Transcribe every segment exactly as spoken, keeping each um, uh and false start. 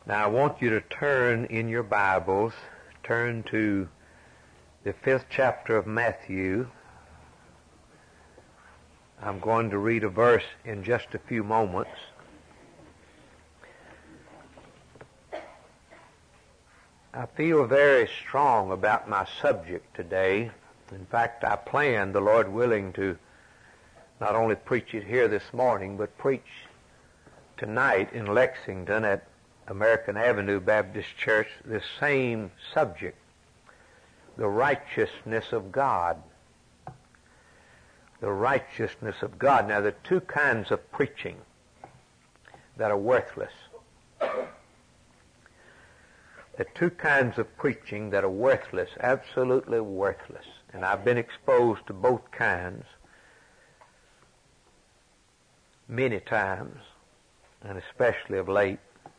Now I want you to turn in your Bibles, turn to the fifth chapter of Matthew. I'm going to read a verse in just a few moments. I feel very strong about my subject today. In fact, I plan, the Lord willing, to not only preach it here this morning, but preach tonight in Lexington at American Avenue Baptist Church this same subject, the righteousness of God. The righteousness of God. Now, there are two kinds of preaching that are worthless. There are two kinds of preaching that are worthless, absolutely worthless. And I've been exposed to both kinds many times, and especially of late.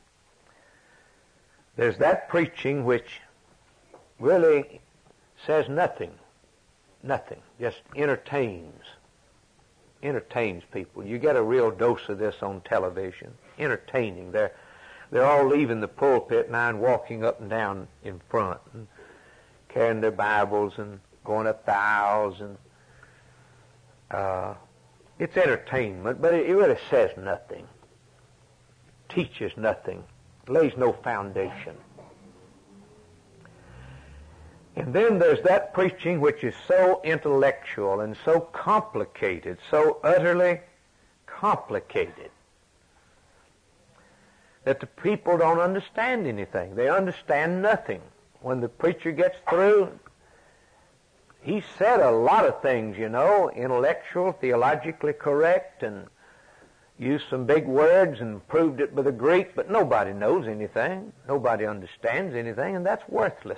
There's that preaching which really says nothing, nothing, just entertains, entertains people. You get a real dose of this on television, entertaining. They're, they're all leaving the pulpit now and walking up and down in front and carrying their Bibles and going up the aisles. And uh, it's entertainment, but it, it really says nothing, teaches nothing, lays no foundation. And then there's that preaching which is so intellectual and so complicated, so utterly complicated, that the people don't understand anything. They understand nothing. When the preacher gets through, he said a lot of things, you know, intellectual, theologically correct, and used some big words and proved it with the Greek, but nobody knows anything. Nobody understands anything, and that's worthless.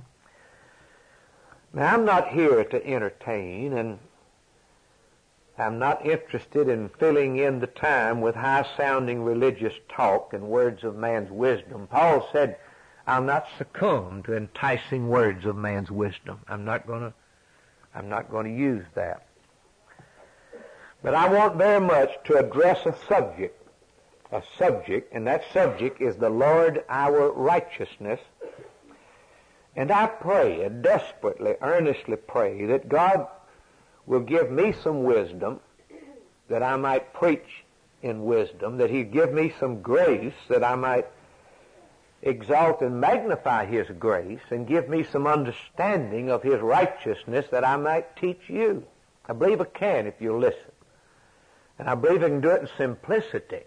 Now, I'm not here to entertain, and I'm not interested in filling in the time with high-sounding religious talk and words of man's wisdom. Paul said, I'll not succumb to enticing words of man's wisdom. I'm not going to, I'm not going to use that. But I want very much to address a subject, a subject, and that subject is the Lord our righteousness. And I pray, I desperately, earnestly pray that God will give me some wisdom, that I might preach in wisdom, that He'd give me some grace, that I might exalt and magnify His grace, and give me some understanding of His righteousness, that I might teach you. I believe I can if you'll listen. And I believe I can do it in simplicity.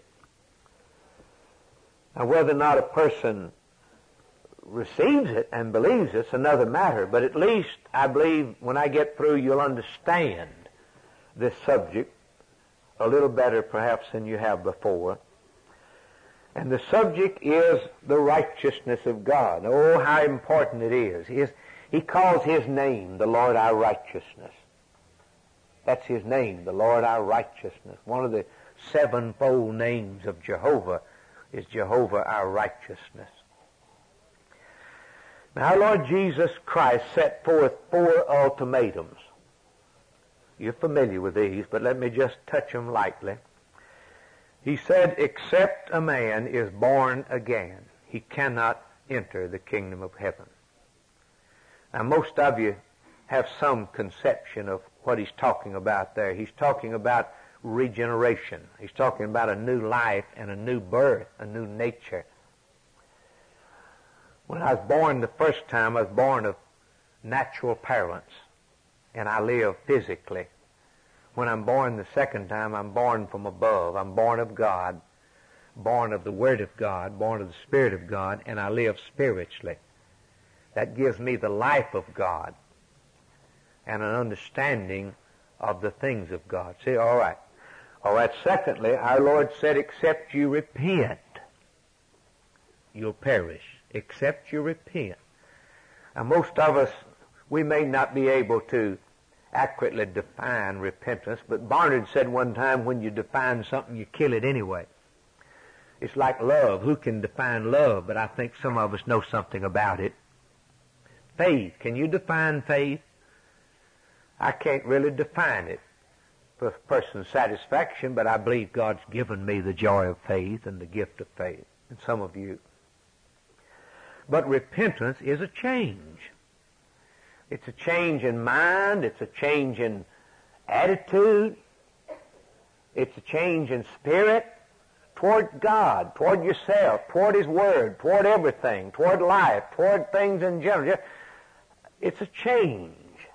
Now, whether or not a person receives it and believes it's another matter, but at least I believe when I get through you'll understand this subject a little better perhaps than you have before. And the subject is the righteousness of God. Oh, how important it is. He, is, he calls His name the Lord our righteousness. That's His name, the Lord our righteousness. One of the sevenfold names of Jehovah is Jehovah our righteousness. Now, our Lord Jesus Christ set forth four ultimatums. You're familiar with these, but let me just touch them lightly. He said, except a man is born again, he cannot enter the kingdom of heaven. Now, most of you have some conception of what he's talking about there. He's talking about regeneration. He's talking about a new life and a new birth, a new nature. When I was born the first time, I was born of natural parents, and I live physically. When I'm born the second time, I'm born from above. I'm born of God, born of the Word of God, born of the Spirit of God, and I live spiritually. That gives me the life of God and an understanding of the things of God. See, all right. All right, secondly, our Lord said, except you repent, you'll perish. Except you repent. Now, most of us, we may not be able to accurately define repentance, but Barnard said one time, when you define something, you kill it anyway. It's like love. Who can define love? But I think some of us know something about it. Faith. Can you define faith? I can't really define it for a person's satisfaction, but I believe God's given me the joy of faith and the gift of faith. And some of you But repentance is a change. It's a change in mind. It's a change in attitude. It's a change in spirit toward God, toward yourself, toward His Word, toward everything, toward life, toward things in general. It's a change.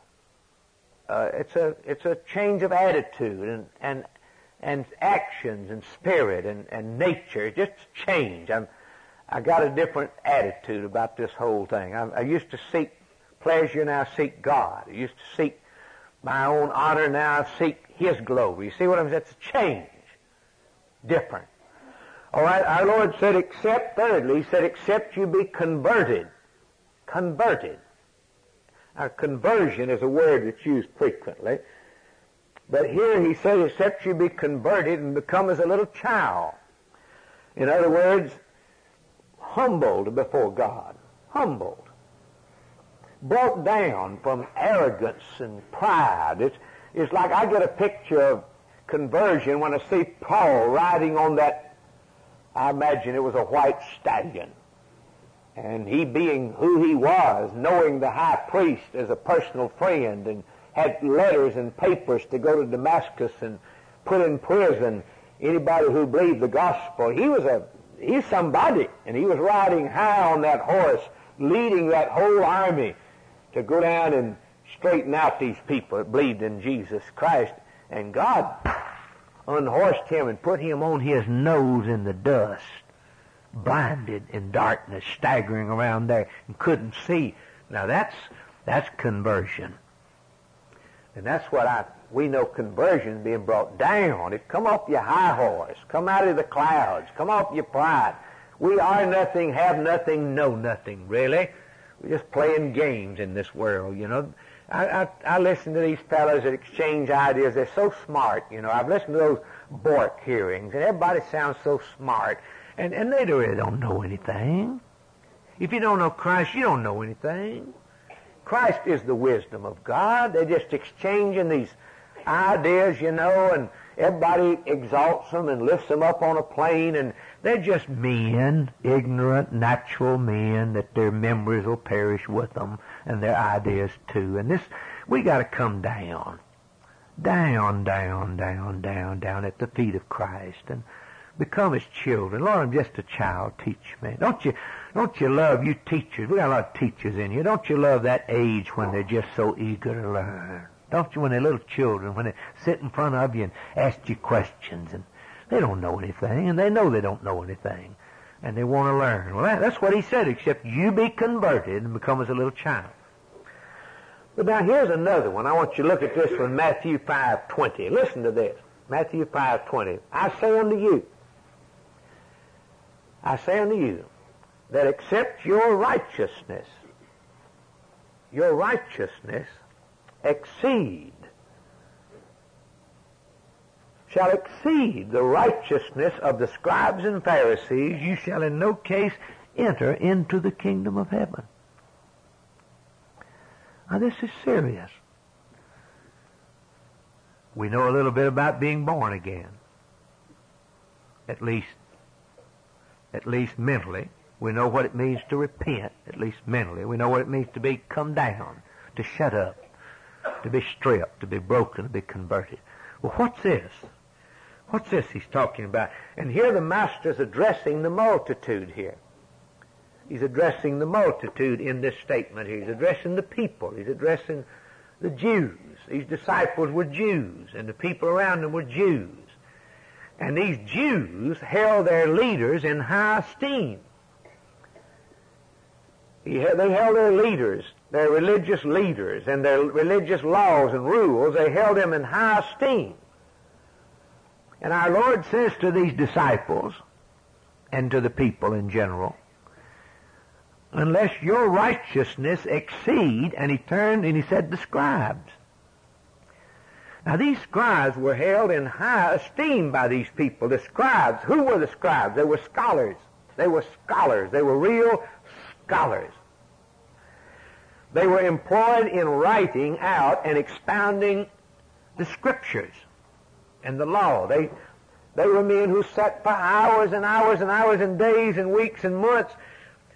Uh, it's a it's a change of attitude and and and actions and spirit and, and nature. Just change. I'm I got a different attitude about this whole thing. I, I used to seek pleasure, now I seek God. I used to seek my own honor, now I seek His glory. You see what I'm saying? It's a change. Different. All right, our Lord said, except, thirdly, He said, except you be converted. Converted. Now, conversion is a word that's used frequently. But here He said, except you be converted and become as a little child. In other words, humbled before God. Humbled. Brought down from arrogance and pride. It's, it's like I get a picture of conversion when I see Paul riding on that, I imagine it was a white stallion. And he being who he was, knowing the high priest as a personal friend, and had letters and papers to go to Damascus and put in prison anybody who believed the gospel. He was a, he's somebody, and he was riding high on that horse, leading that whole army to go down and straighten out these people that believed in Jesus Christ. And God unhorsed him and put him on his nose in the dust, blinded in darkness, staggering around there and couldn't see. Now that's that's conversion. And that's what I we know conversion being brought down. It come off your high horse, come out of the clouds, come off your pride. We are nothing, have nothing, know nothing, really. We're just playing games in this world, you know. I, I, I listen to these fellows that exchange ideas. They're so smart, you know. I've listened to those Bork hearings, and everybody sounds so smart. And, and they really don't know anything. If you don't know Christ, you don't know anything. Christ is the wisdom of God. They're just exchanging these ideas, you know, and everybody exalts them and lifts them up on a plane, and they're just men, ignorant, natural men, that their memories will perish with them, and their ideas too. And this, we got to come down, down, down, down, down, down at the feet of Christ and become His children. Lord, I'm just a child. Teach me. Don't you, don't you love, you teachers? We got a lot of teachers in here. Don't you love that age when they're just so eager to learn? Don't you, when they're little children, when they sit in front of you and ask you questions, and they don't know anything, and they know they don't know anything, and they want to learn. Well, that, that's what He said, except you be converted and become as a little child. But now here's another one. I want you to look at this one, Matthew five twenty. Listen to this. Matthew five twenty. I say unto you, I say unto you, that except your righteousness, your righteousness exceed, shall exceed the righteousness of the scribes and Pharisees, you shall in no case enter into the kingdom of heaven. Now this is serious. We know a little bit about being born again. At least, at least mentally. We know what it means to repent, at least mentally. We know what it means to be come down, to shut up, to be stripped, to be broken, to be converted. Well, what's this? What's this He's talking about? And here the Master's addressing the multitude here. He's addressing the multitude in this statement. He's addressing the people. He's addressing the Jews. These disciples were Jews, and the people around them were Jews. And these Jews held their leaders in high esteem. He, they held their leaders, their religious leaders, and their religious laws and rules, they held them in high esteem. And our Lord says to these disciples, and to the people in general, unless your righteousness exceed, and He turned and He said the scribes. Now these scribes were held in high esteem by these people. The scribes, who were the scribes? They were scholars. They were scholars. They were real scholars. They were employed in writing out and expounding the Scriptures and the law. They, they were men who sat for hours and hours and hours and days and weeks and months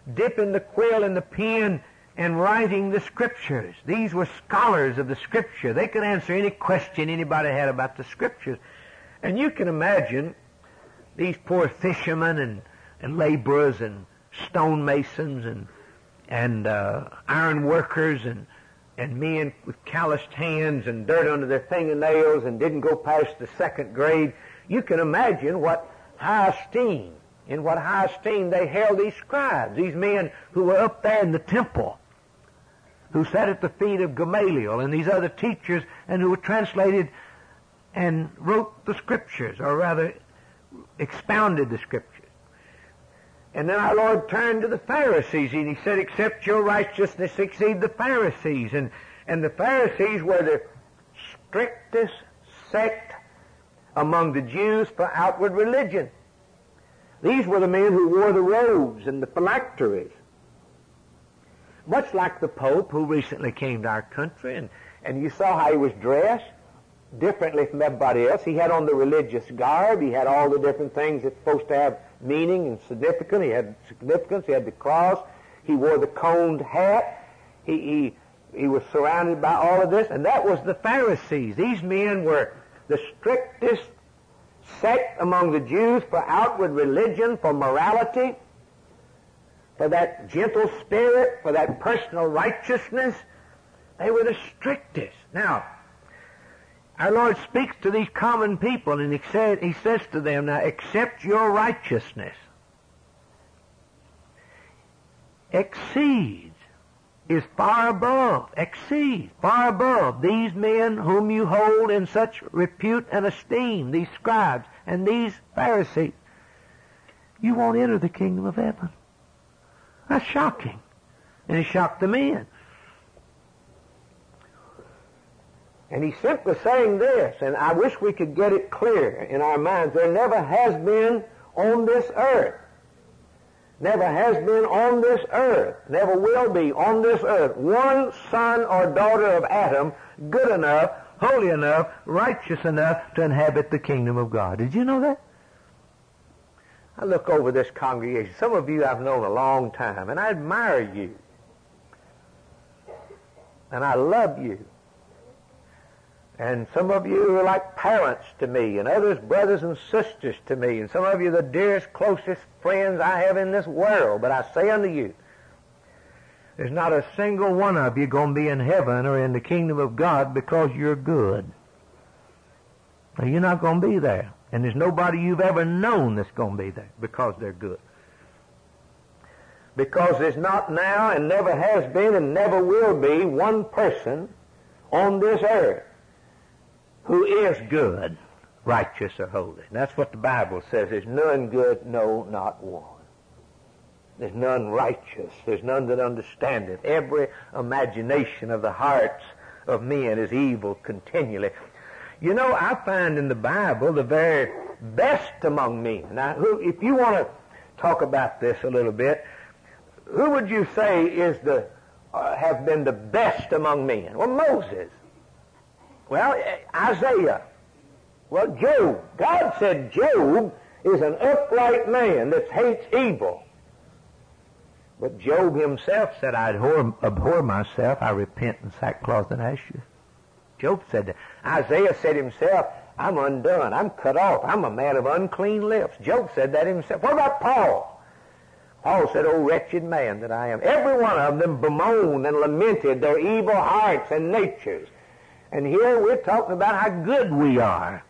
dipping the quill in the pen and writing the Scriptures. These were scholars of the Scripture. They could answer any question anybody had about the Scriptures. And you can imagine these poor fishermen and, and laborers and stonemasons and and uh, iron workers and and men with calloused hands and dirt under their fingernails and didn't go past the second grade. You can imagine what high esteem, in what high esteem they held these scribes, these men who were up there in the temple, who sat at the feet of Gamaliel and these other teachers, and who were translated and wrote the Scriptures, or rather expounded the Scriptures. And then our Lord turned to the Pharisees, and He said, except your righteousness exceed the Pharisees. And, and the Pharisees were the strictest sect among the Jews for outward religion. These were the men who wore the robes and the phylacteries. Much like the Pope who recently came to our country, and, and you saw how he was dressed differently from everybody else. He had on the religious garb. He had all the different things that's supposed to have meaning and significance. He had significance. He had the cross. He wore the coned hat. He, he, he was surrounded by all of this, and that was the Pharisees. These men were the strictest sect among the Jews for outward religion, for morality, for that gentle spirit, for that personal righteousness. They were the strictest. Now, our Lord speaks to these common people, and he, said, he says to them, now, accept your righteousness. Exceeds, is far above, exceeds, far above these men whom you hold in such repute and esteem, these scribes and these Pharisees. You won't enter the kingdom of heaven. That's shocking. And it shocked the men. And he's simply saying this, and I wish we could get it clear in our minds. There never has been on this earth, never has been on this earth, never will be on this earth, one son or daughter of Adam good enough, holy enough, righteous enough to inhabit the kingdom of God. Did you know that? I look over this congregation. Some of you I've known a long time, and I admire you. And I love you. And some of you are like parents to me, and others brothers and sisters to me, and some of you the dearest, closest friends I have in this world. But I say unto you, there's not a single one of you going to be in heaven or in the kingdom of God because you're good. Now, you're not going to be there. And there's nobody you've ever known that's going to be there because they're good. Because there's not now and never has been and never will be one person on this earth who is good, righteous, or holy. And that's what the Bible says. There's none good, no, not one. There's none righteous. There's none that understandeth. Every imagination of the hearts of men is evil continually. You know, I find in the Bible the very best among men. Now, who, if you want to talk about this a little bit, who would you say is the uh, have been the best among men? Well, Moses. Well, Isaiah. Well, Job. God said Job is an upright man that hates evil. But Job himself said, I abhor, abhor myself, I repent in sackcloth and ashes. Job said that. Isaiah said himself, I'm undone, I'm cut off, I'm a man of unclean lips. Job said that himself. What about Paul? Paul said, oh, wretched man that I am. Every one of them bemoaned and lamented their evil hearts and natures. And here we're talking about how good we are.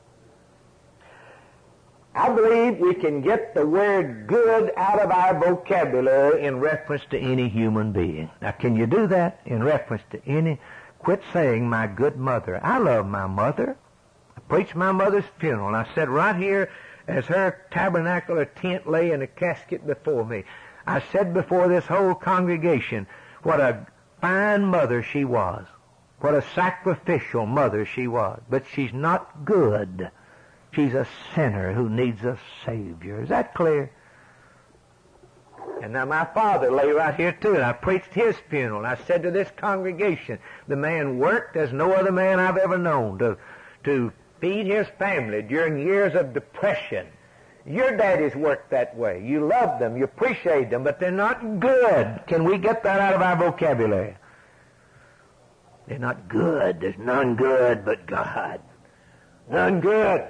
I believe we can get the word good out of our vocabulary in reference to any human being. Now, can you do that in reference to any? Quit saying, my good mother. I love my mother. I preached my mother's funeral, and I sat right here as her tabernacle or tent lay in a casket before me. I said before this whole congregation what a fine mother she was, what a sacrificial mother she was. But she's not good. She's a sinner who needs a Savior. Is that clear? And now my father lay right here too, and I preached his funeral. And I said to this congregation, the man worked as no other man I've ever known to, to feed his family during years of depression Your daddies worked that way. You love them, you appreciate them, but they're not good. Can we get that out of our vocabulary? They're not good. There's none good but God. None good.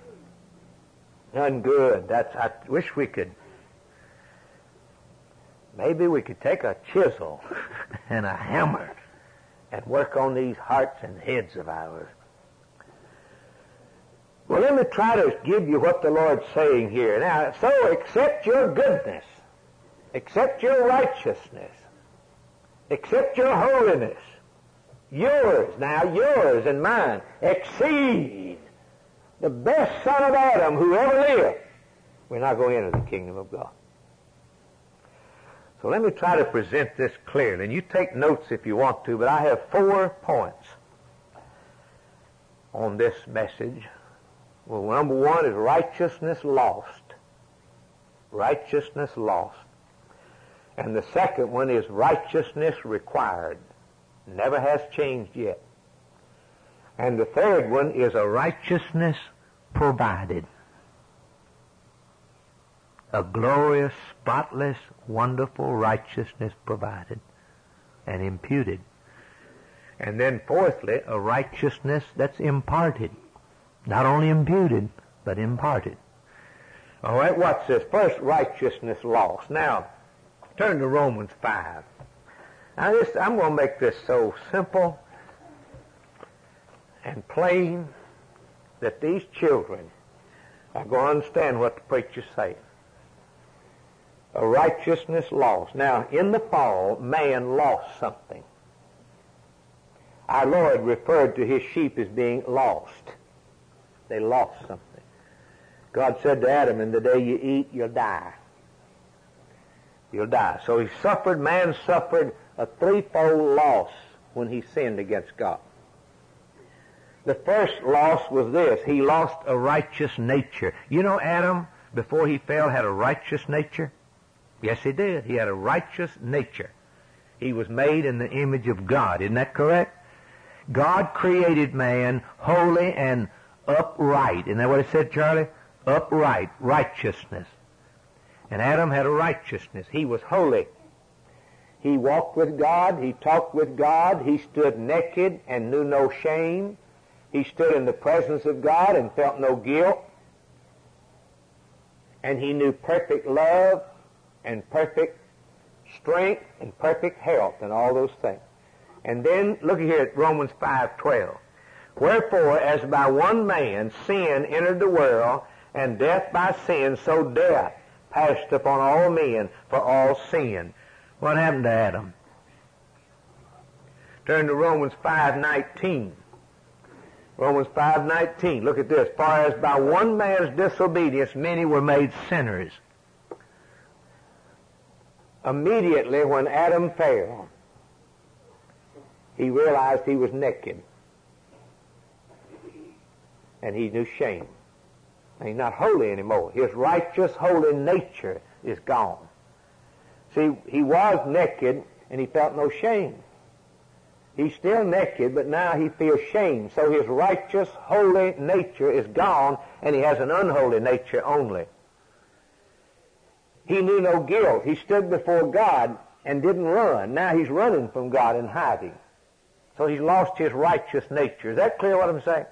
None good. That's, I wish we could, maybe we could take a chisel and a hammer and work on these hearts and heads of ours. Well, let me try to give you what the Lord's saying here. Now, so accept your goodness, accept your righteousness, accept your holiness, yours, now yours and mine, exceed the best son of Adam who ever lived. We're not going to enter the kingdom of God. So let me try to present this clearly. And you take notes if you want to, but I have four points on this message. Well, number one is righteousness lost. Righteousness lost. And the second one is righteousness required. Never has changed yet. And the third one is a righteousness provided. A glorious, spotless, wonderful righteousness provided and imputed. And then fourthly, a righteousness that's imparted. Not only imputed, but imparted. All right, what's this? First, righteousness lost. Now, turn to Romans five. Now, this, I'm going to make this so simple and plain that these children are going to understand what the preacher's saying. A righteousness lost. Now, in the fall, man lost something. Our Lord referred to his sheep as being lost. They lost something. God said to Adam, in the day you eat, you'll die. You'll die. So he suffered, man suffered a threefold loss when he sinned against God. The first loss was this. He lost a righteous nature. You know Adam, before he fell, had a righteous nature? Yes, he did. He had a righteous nature. He was made in the image of God. Isn't that correct? God created man holy and upright. Isn't that what it said, Charlie? Upright, righteousness. And Adam had a righteousness. He was holy. He walked with God. He talked with God. He stood naked and knew no shame. He stood in the presence of God and felt no guilt. And he knew perfect love and perfect strength and perfect health and all those things. And then look here at Romans five twelve. Wherefore, as by one man sin entered the world, and death by sin, so death passed upon all men, for all sin. What happened to Adam? Turn to Romans five nineteen. Romans five nineteen. Look at this. For as by one man's disobedience many were made sinners. Immediately when Adam fell, he realized he was naked. And he knew shame. He's not holy anymore. His righteous, holy nature is gone. See, he was naked and he felt no shame. He's still naked, but now he feels shame. So his righteous, holy nature is gone, and he has an unholy nature only. He knew no guilt. He stood before God and didn't run. Now he's running from God and hiding. So he's lost his righteous nature. Is that clear what I'm saying?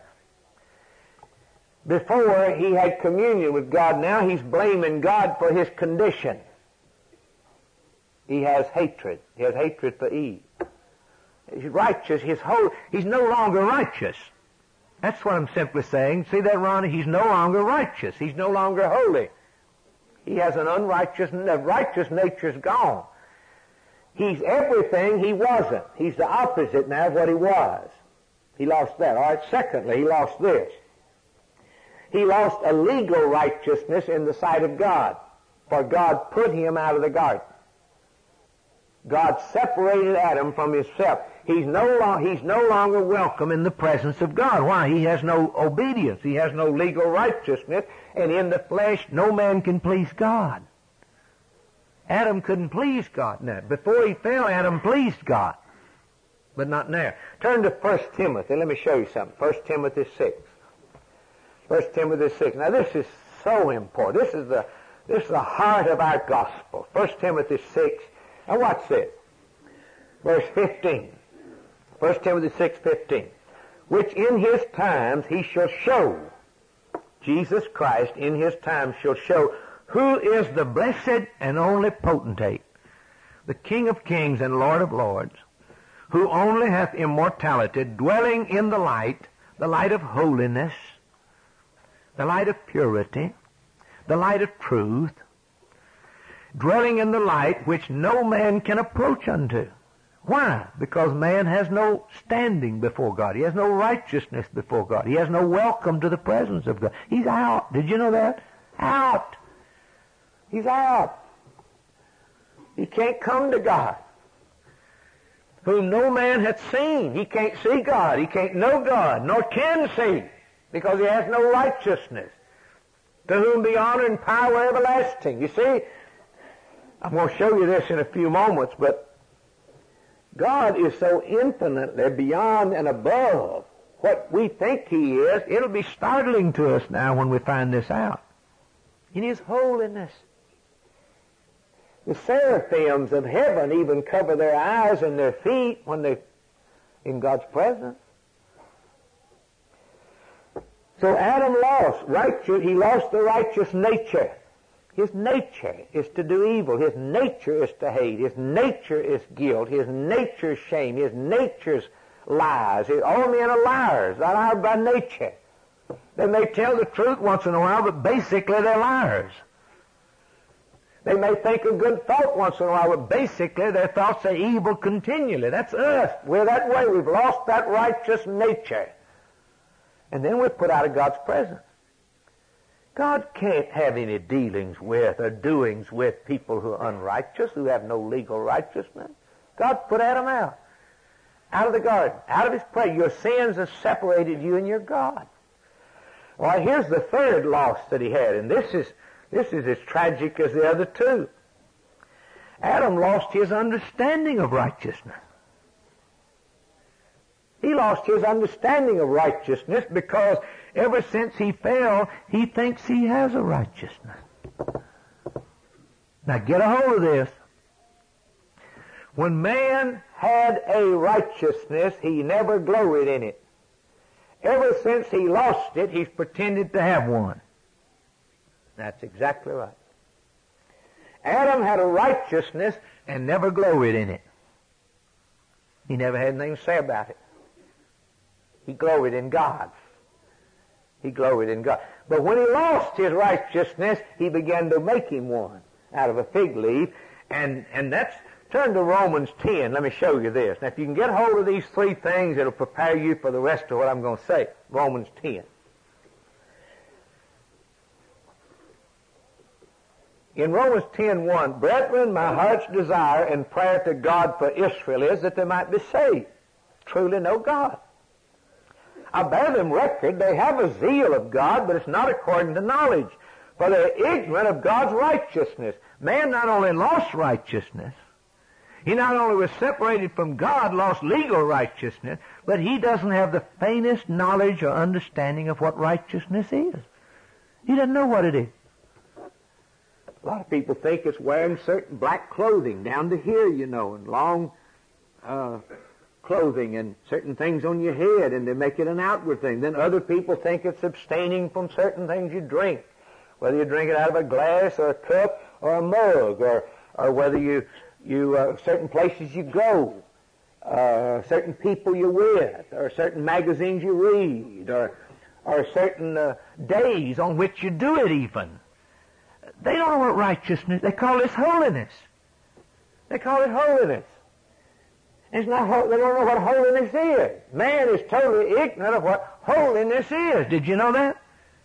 Before he had communion with God, now he's blaming God for his condition. He has hatred. He has hatred for Eve. He's righteous. His whole, he's no longer righteous. That's what I'm simply saying. See that, Ronnie? He's no longer righteous. He's no longer holy. He has an unrighteous, the righteous nature's gone. He's everything he wasn't. He's the opposite now of what he was. He lost that. All right, secondly, he lost this. He lost a legal righteousness in the sight of God, for God put him out of the garden. God separated Adam from himself. He's no, lo- he's no longer welcome in the presence of God. Why? He has no obedience. He has no legal righteousness. And in the flesh, no man can please God. Adam couldn't please God now. Before he fell, Adam pleased God. But not now. Turn to First Timothy. Let me show you something. First Timothy six. First Timothy six. Now this is so important. This is the, this is the heart of our gospel. First Timothy six. Now watch this. Verse fifteen. First Timothy six fifteen. Which in his times he shall show, Jesus Christ in his times shall show, who is the blessed and only potentate, the King of kings and Lord of lords, who only hath immortality, dwelling in the light, the light of holiness, the light of purity, the light of truth, dwelling in the light which no man can approach unto. Why? Because man has no standing before God. He has no righteousness before God. He has no welcome to the presence of God. He's out. Did you know that? Out. He's out. He can't come to God. Whom no man hath seen. He can't see God. He can't know God, nor can see, because he has no righteousness. To whom be honor and power everlasting. You see, I'm going to show you this in a few moments, but God is so infinitely beyond and above what we think he is. It'll be startling to us now when we find this out. In his holiness. The seraphims of heaven even cover their eyes and their feet when they're in God's presence. So Adam lost righteous, he lost the righteous nature. His nature is to do evil. His nature is to hate. His nature is guilt. His nature is shame. His nature's lies. All men are liars. That are by nature. They may tell the truth once in a while, but basically they're liars. They may think a good thought once in a while, but basically their thoughts are evil continually. That's us. We're that way. We've lost that righteous nature. And then we're put out of God's presence. God can't have any dealings with or doings with people who are unrighteous, who have no legal righteousness. God put Adam out. Out of the garden. Out of his presence. Your sins have separated you and your God. Well, here's the third loss that he had, and this is this is as tragic as the other two. Adam lost his understanding of righteousness. He lost his understanding of righteousness because ever since he fell, he thinks he has a righteousness. Now get a hold of this. When man had a righteousness, he never gloried in it. Ever since he lost it, he's pretended to have one. That's exactly right. Adam had a righteousness and never gloried in it. He never had anything to say about it. He gloried in God. He gloried in God. But when he lost his righteousness, he began to make him one out of a fig leaf. And, and that's, turn to Romans ten. Let me show you this. Now, if you can get hold of these three things, it'll prepare you for the rest of what I'm going to say. Romans ten. In Romans ten one, brethren, my heart's desire and prayer to God for Israel is that they might be saved. Truly know God. I bear them record, they have a zeal of God, but it's not according to knowledge. For they're ignorant of God's righteousness. Man not only lost righteousness, he not only was separated from God, lost legal righteousness, but he doesn't have the faintest knowledge or understanding of what righteousness is. He doesn't know what it is. A lot of people think it's wearing certain black clothing down to here, you know, and long uh, clothing and certain things on your head, and they make it an outward thing. Then other people think it's abstaining from certain things you drink, whether you drink it out of a glass or a cup or a mug, or or whether you you uh, certain places you go, uh, certain people you're with, or certain magazines you read, or or certain uh, days on which you do it even. They don't know what righteousness. They call this holiness. They call it holiness. It's not. They don't know what holiness is. Man is totally ignorant of what holiness is. Did you know that?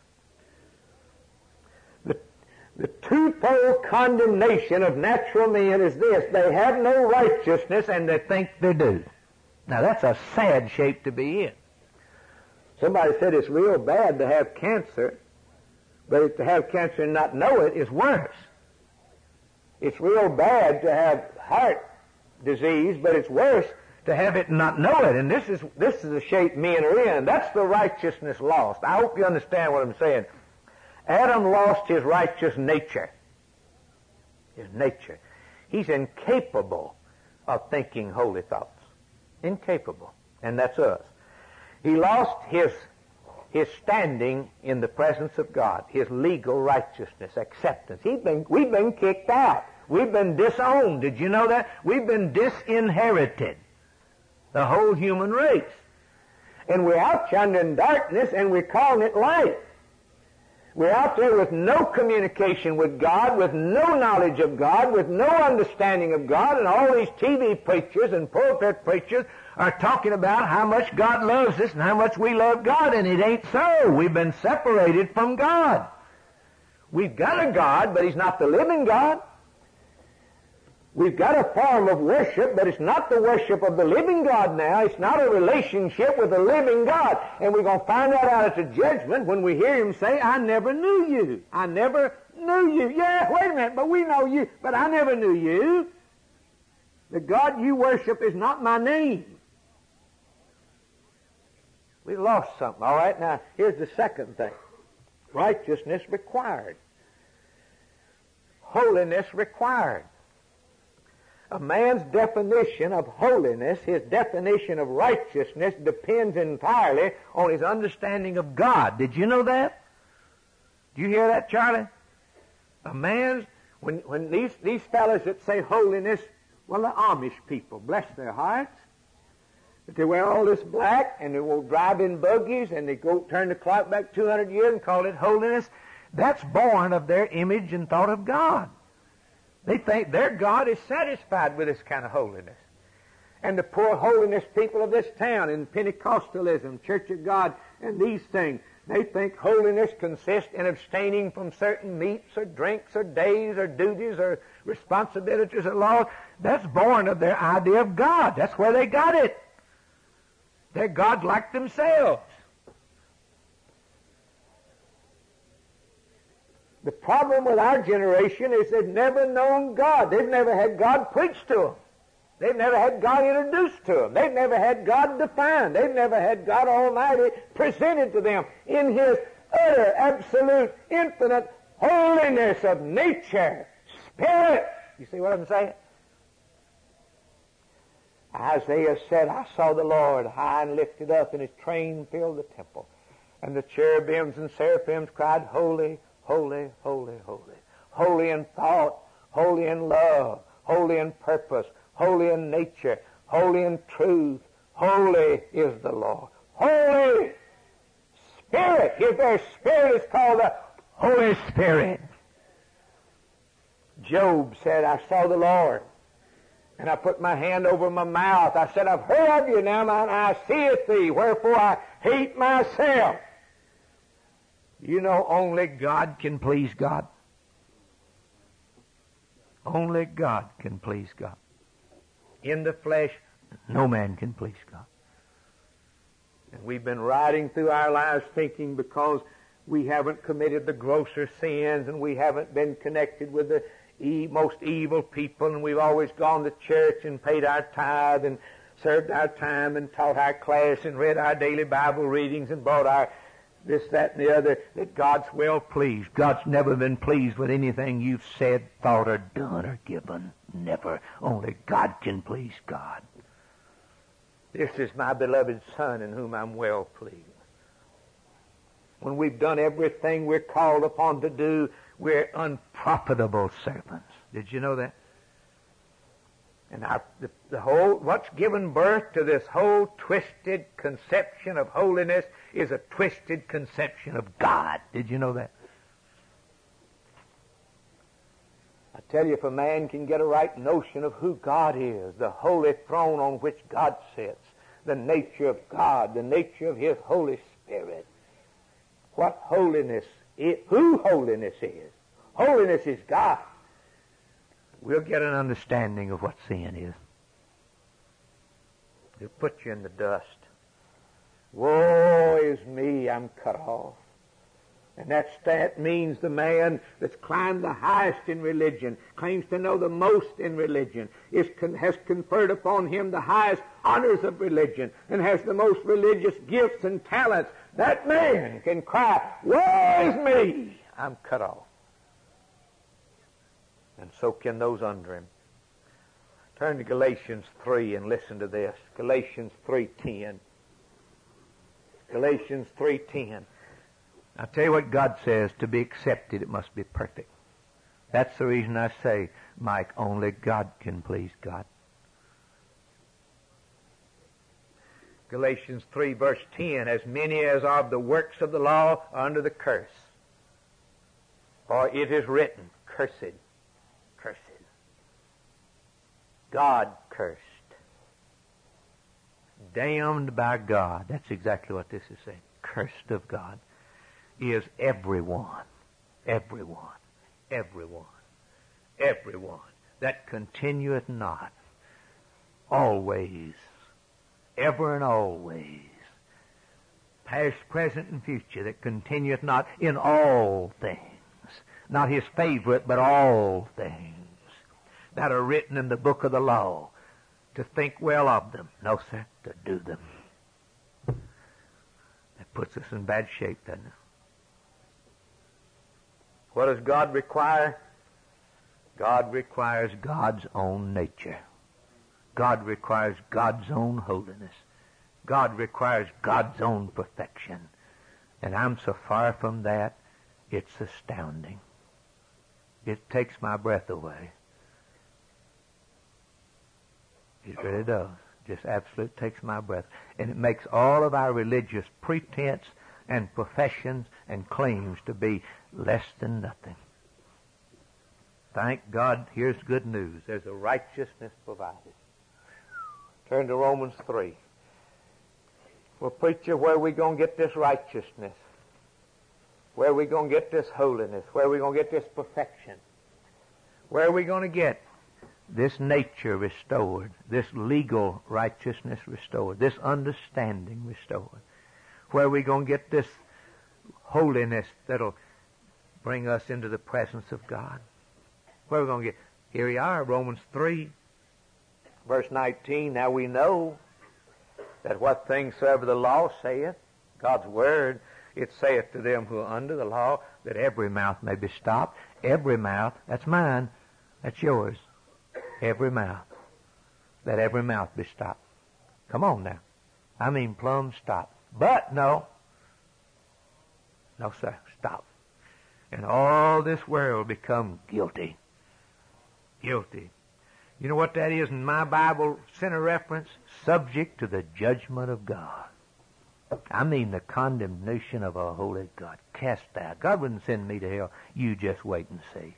The, the twofold condemnation of natural men is this: they have no righteousness, and they think they do. Now that's a sad shape to be in. Somebody said it's real bad to have cancer, but to have cancer and not know it is worse. It's real bad to have heart disease, but it's worse to have it and not know it. And this is this is the shape men are in. That's the righteousness lost. I hope you understand what I'm saying. Adam lost his righteous nature. His nature. He's incapable of thinking holy thoughts. Incapable. And that's us. He lost his, his standing in the presence of God, his legal righteousness, acceptance. He'd been, we've been kicked out. We've been disowned. Did you know that? We've been disinherited. The whole human race. And we're out yonder in darkness, and we're calling it light. We're out there with no communication with God, with no knowledge of God, with no understanding of God, and all these T V preachers and pulpit preachers are talking about how much God loves us and how much we love God, and it ain't so. We've been separated from God. We've got a God, but He's not the living God. We've got a form of worship, but it's not the worship of the living God now. It's not a relationship with the living God. And we're going to find that out at the judgment when we hear Him say, I never knew you. I never knew you. Yeah, wait a minute, but we know you. But I never knew you. The God you worship is not my name. We lost something. All right, now here's the second thing. Righteousness required. Holiness required. A man's definition of holiness, his definition of righteousness, depends entirely on his understanding of God. Did you know that? Do you hear that, Charlie? A man's, when, when these, these fellas that say holiness, well, the Amish people, bless their hearts, but they wear all this black, and they will drive in buggies, and they go turn the clock back two hundred years and call it holiness. That's born of their image and thought of God. They think their God is satisfied with this kind of holiness. And the poor holiness people of this town in Pentecostalism, Church of God, and these things, they think holiness consists in abstaining from certain meats or drinks or days or duties or responsibilities or laws. That's born of their idea of God. That's where they got it. They're God like themselves. The problem with our generation is they've never known God. They've never had God preached to them. They've never had God introduced to them. They've never had God defined. They've never had God Almighty presented to them in His utter, absolute, infinite holiness of nature, spirit. You see what I'm saying? Isaiah said, I saw the Lord high and lifted up, and His train filled the temple. And the cherubims and seraphims cried, Holy, holy, holy, holy. Holy in thought, holy in love, holy in purpose, holy in nature, holy in truth. Holy is the Lord. Holy Spirit. His very Spirit is called the Holy Spirit. Job said, I saw the Lord, and I put my hand over my mouth. I said, I've heard of you, now mine eye seeth thee, wherefore I hate myself. You know, only God can please God. Only God can please God. In the flesh, no man can please God. And we've been riding through our lives thinking because we haven't committed the grosser sins and we haven't been connected with the e- most evil people, and we've always gone to church and paid our tithe and served our time and taught our class and read our daily Bible readings and brought our this, that, and the other, that God's well pleased. God's never been pleased with anything you've said, thought, or done, or given. Never. Only God can please God. This is my beloved Son in whom I'm well pleased. When we've done everything we're called upon to do, we're unprofitable servants. Did you know that? And our, the, the whole, what's given birth to this whole twisted conception of holiness is a twisted conception of God. Did you know that? I tell you, if a man can get a right notion of who God is, the holy throne on which God sits, the nature of God, the nature of His Holy Spirit, what holiness is, who holiness is. Holiness is God. We'll get an understanding of what sin is. It'll put you in the dust. Woe is me, I'm cut off. And that's, that means the man that's climbed the highest in religion, claims to know the most in religion, is con- has conferred upon him the highest honors of religion, and has the most religious gifts and talents. That man can cry, woe is me, I'm cut off. And so can those under him. Turn to Galatians three and listen to this. Galatians three ten. Galatians three ten. I'll tell you what God says, to be accepted, it must be perfect. That's the reason I say, Mike, only God can please God. Galatians three verse ten, as many as are of the works of the law are under the curse. For it is written, cursed, cursed. God cursed. Damned by God. That's exactly what this is saying. Cursed of God is everyone, everyone, everyone, everyone that continueth not, always, ever and always, past, present, and future, that continueth not in all things, not his favorite, but all things that are written in the book of the law, to think well of them. No, sir, to do them. That puts us in bad shape, doesn't it? What does God require? God requires God's own nature. God requires God's own holiness. God requires God's own perfection. And I'm so far from that, it's astounding. It takes my breath away. It really does. Just absolutely takes my breath. And it makes all of our religious pretense and professions and claims to be less than nothing. Thank God, here's good news. There's a righteousness provided. Turn to Romans three. Well, preacher, where are we going to get this righteousness? Where are we going to get this holiness? Where are we going to get this perfection? Where are we going to get this nature restored, this legal righteousness restored, this understanding restored? Where are we going to get this holiness that'll bring us into the presence of God? Where are we going to get? Here we are, Romans three, verse nineteen. Now we know that what things soever the law saith, God's word, it saith to them who are under the law, that every mouth may be stopped. Every mouth, that's mine, that's yours. Every mouth, that every mouth be stopped. Come on now. I mean plumb stop. But no. No, sir. Stop. And all this world become guilty. Guilty. You know what that is in my Bible center reference? Subject to the judgment of God. I mean the condemnation of a holy God. Cast out. God wouldn't send me to hell. You just wait and see.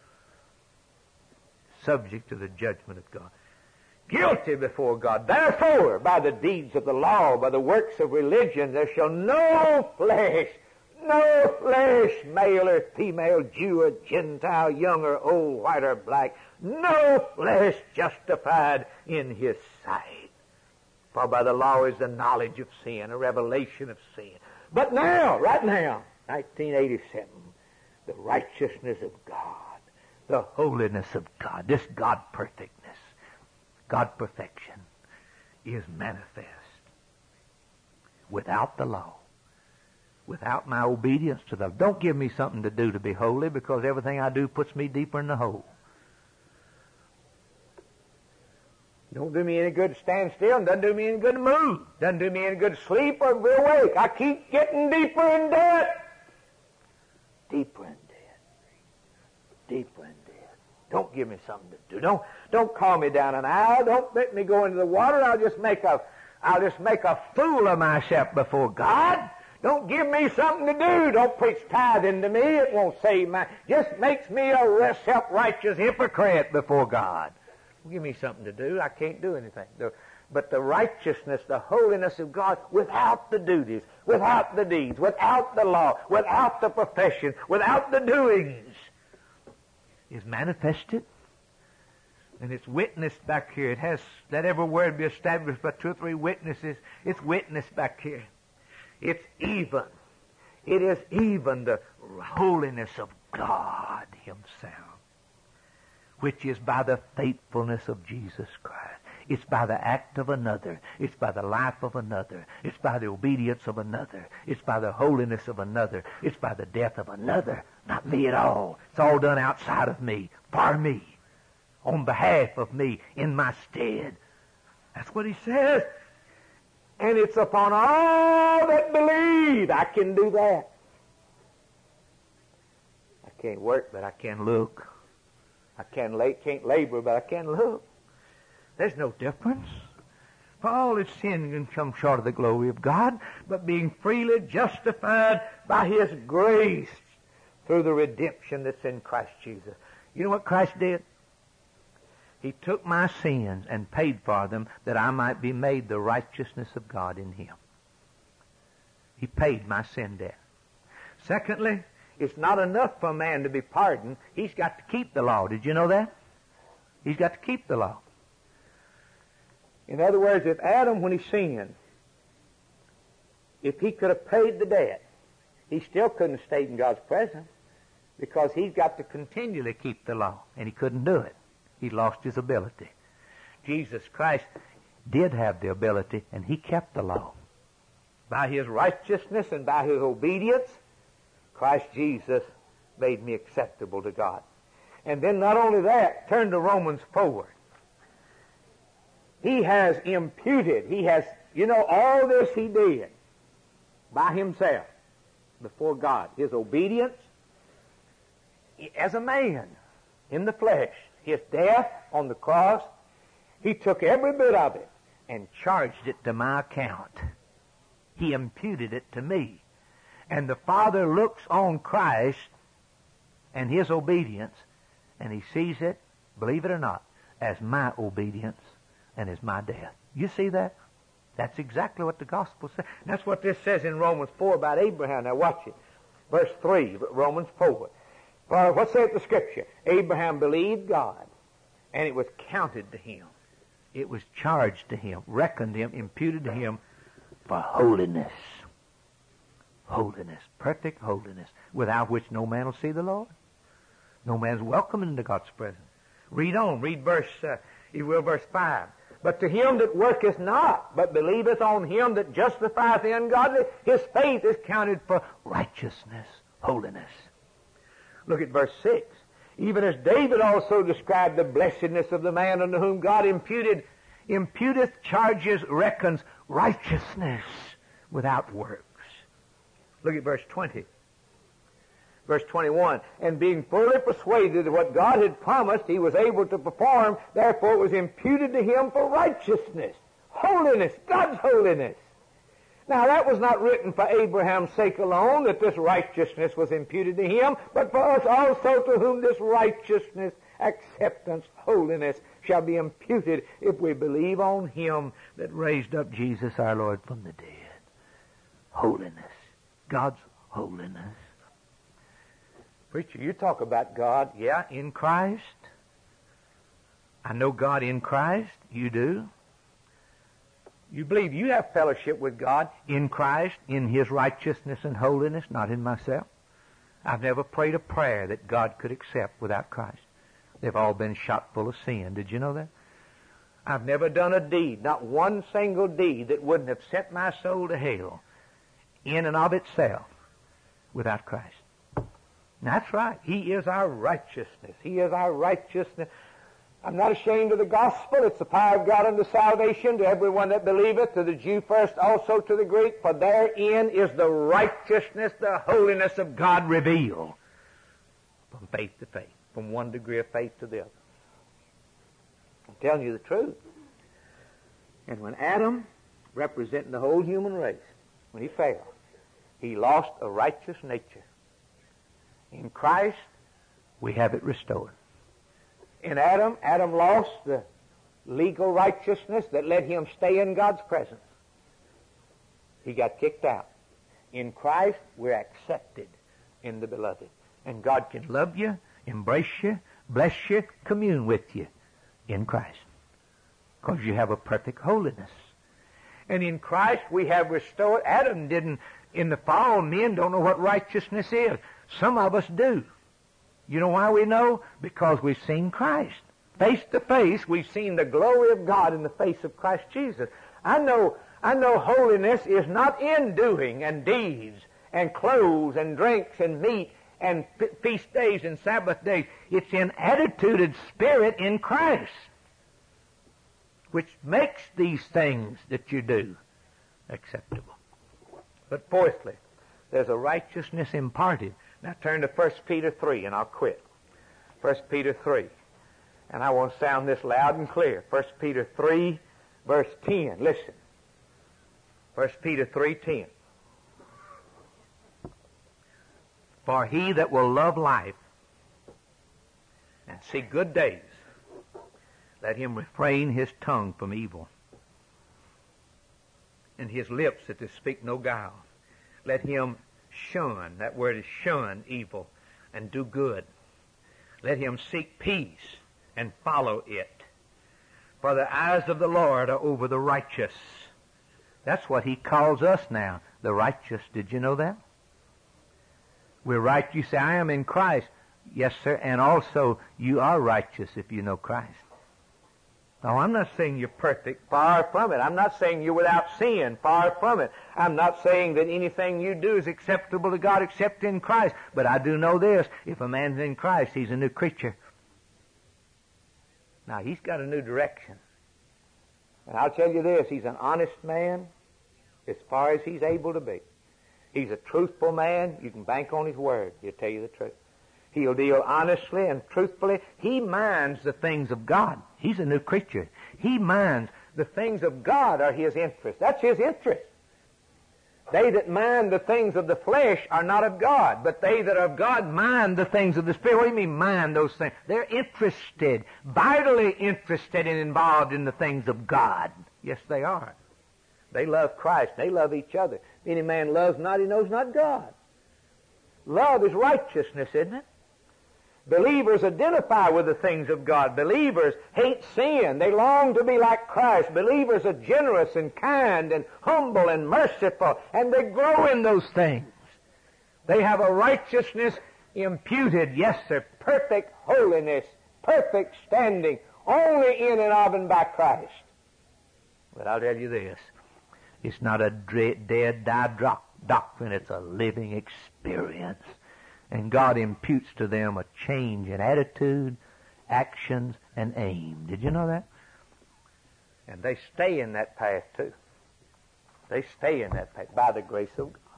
Subject to the judgment of God. Guilty before God. Therefore, by the deeds of the law, by the works of religion, there shall no flesh, no flesh, male or female, Jew or Gentile, young or old, white or black, no flesh justified in his sight. For by the law is the knowledge of sin, a revelation of sin. But now, right now, nineteen eighty-seven, the righteousness of God, the holiness of God, this God perfectness, God perfection, is manifest without the law, without my obedience to the law. Don't give me something to do to be holy, because everything I do puts me deeper in the hole. Don't do me any good to stand still, and doesn't do me any good to move. Doesn't do me any good to sleep or be awake. I keep getting deeper in debt. Deeper in debt. Deeper in debt. Don't give me something to do. Don't don't call me down an aisle. Don't let me go into the water. I'll just make a I'll just make a fool of myself before God. Don't give me something to do. Don't preach tithing to me. It won't save my. Just makes me a self-righteous hypocrite before God. Give me something to do. I can't do anything. The, but the righteousness, the holiness of God, without the duties, without the deeds, without the law, without the profession, without the doings, is manifested. And it's witnessed back here. It has, let every word be established by two or three witnesses. It's witnessed back here. It's even. It is even the holiness of God Himself, which is by the faithfulness of Jesus Christ. It's by the act of another. It's by the life of another. It's by the obedience of another. It's by the holiness of another. It's by the death of another Not me at all. It's all done outside of me, for me, on behalf of me, in my stead. That's what he says. And it's upon all that believe. I can do that. I can't work, but I can look. I can la- can't labor, but I can look. There's no difference. For all have sinned and come short of the glory of God, but being freely justified by His grace through the redemption that's in Christ Jesus. You know what Christ did? He took my sins and paid for them that I might be made the righteousness of God in Him. He paid my sin debt. Secondly, it's not enough for a man to be pardoned. He's got to keep the law. Did you know that? He's got to keep the law. In other words, if Adam, when he sinned, if he could have paid the debt, he still couldn't have stayed in God's presence because he's got to continually keep the law, and he couldn't do it. He lost his ability. Jesus Christ did have the ability, and He kept the law. By His righteousness and by His obedience, Christ Jesus made me acceptable to God. And then not only that, turn to Romans four. He has imputed, He has, you know, all this He did by Himself before God. His obedience as a man in the flesh. His death on the cross, He took every bit of it and charged it to my account. He imputed it to me. And the Father looks on Christ and His obedience, and He sees it, believe it or not, as my obedience and as my death. You see that? That's exactly what the gospel says. That's what this says in Romans four about Abraham. Now watch it. Verse three, Romans four. For what saith the Scripture? Abraham believed God, and it was counted to him. It was charged to him, reckoned him, imputed to him for holiness. Holiness, perfect holiness, without which no man will see the Lord. No man's welcome into God's presence. Read on, read verse, uh, you will, verse five. But to him that worketh not, but believeth on Him that justifieth the ungodly, his faith is counted for righteousness, holiness. Look at verse six. Even as David also described the blessedness of the man unto whom God imputed, imputeth, charges, reckons righteousness without works. Look at verse twenty. Verse twenty-one. And being fully persuaded of what God had promised, he was able to perform, therefore it was imputed to him for righteousness. Holiness, God's holiness. Now, that was not written for Abraham's sake alone, that this righteousness was imputed to him, but for us also, to whom this righteousness, acceptance, holiness shall be imputed if we believe on Him that raised up Jesus our Lord from the dead. Holiness. God's holiness. Preacher, you talk about God, yeah, in Christ. I know God in Christ. You do. You believe you have fellowship with God in Christ, in His righteousness and holiness, not in myself. I've never prayed a prayer that God could accept without Christ. They've all been shot full of sin. Did you know that? I've never done a deed, not one single deed, that wouldn't have sent my soul to hell in and of itself without Christ. That's right. He is our righteousness. He is our righteousness. I'm not ashamed of the gospel. It's the power of God unto salvation to everyone that believeth, to the Jew first, also to the Greek. For therein is the righteousness, the holiness of God revealed. From faith to faith. From one degree of faith to the other. I'm telling you the truth. And when Adam, representing the whole human race, when he fell, he lost a righteous nature. In Christ, we have it restored. In Adam, Adam lost the legal righteousness that let him stay in God's presence. He got kicked out. In Christ, we're accepted in the beloved. And God can love you, embrace you, bless you, commune with you in Christ. Because you have a perfect holiness. And in Christ, we have restored. Adam didn't, in the fall, men don't know what righteousness is. Some of us do. You know why we know? Because we've seen Christ. Face to face, we've seen the glory of God in the face of Christ Jesus. I know, I know holiness is not in doing and deeds and clothes and drinks and meat and f- feast days and Sabbath days. It's in attitude and spirit in Christ, which makes these things that you do acceptable. But fourthly, there's a righteousness imparted. Now turn to First Peter three, and I'll quit. First Peter three. And I want to sound this loud and clear. First Peter three, verse ten. Listen. First Peter three ten. For he that will love life and see good days, let him refrain his tongue from evil, and his lips that to speak no guile. Let him shun, that word is shun, evil, and do good. Let him seek peace and follow it. For the eyes of the Lord are over the righteous. That's what he calls us now, the righteous. Did you know that? We're right. You say, I am in Christ. Yes, sir. And also, you are righteous if you know Christ. No, I'm not saying you're perfect. Far from it. I'm not saying you're without sin. Far from it. I'm not saying that anything you do is acceptable to God except in Christ. But I do know this. If a man's in Christ, he's a new creature. Now, he's got a new direction. And I'll tell you this. He's an honest man as far as he's able to be. He's a truthful man. You can bank on his word. He'll tell you the truth. He'll deal honestly and truthfully. He minds the things of God. He's a new creature. He minds the things of God are his interest. That's his interest. They that mind the things of the flesh are not of God, but they that are of God mind the things of the Spirit. What do you mean mind those things? They're interested, vitally interested and involved in the things of God. Yes, they are. They love Christ. They love each other. If any man loves not, he knows not God. Love is righteousness, isn't it? Believers identify with the things of God. Believers hate sin. They long to be like Christ. Believers are generous and kind and humble and merciful, and they grow in those things. They have a righteousness imputed, yes sir, perfect holiness, perfect standing, only in and of and by Christ. But I'll tell you this, it's not a dead, died doctrine, it's a living experience. And God imputes to them a change in attitude, actions, and aim. Did you know that? And they stay in that path too. They stay in that path by the grace of God.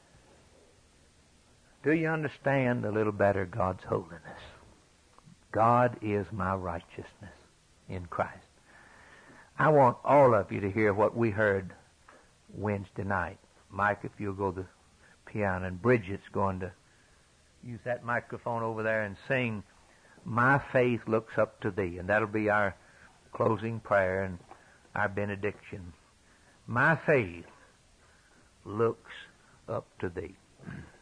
Do you understand a little better God's holiness? God is my righteousness in Christ. I want all of you to hear what we heard Wednesday night. Mike, if you'll go to the piano, and Bridget's going to use that microphone over there and sing, My Faith Looks Up to Thee. And that'll be our closing prayer and our benediction. My faith looks up to Thee.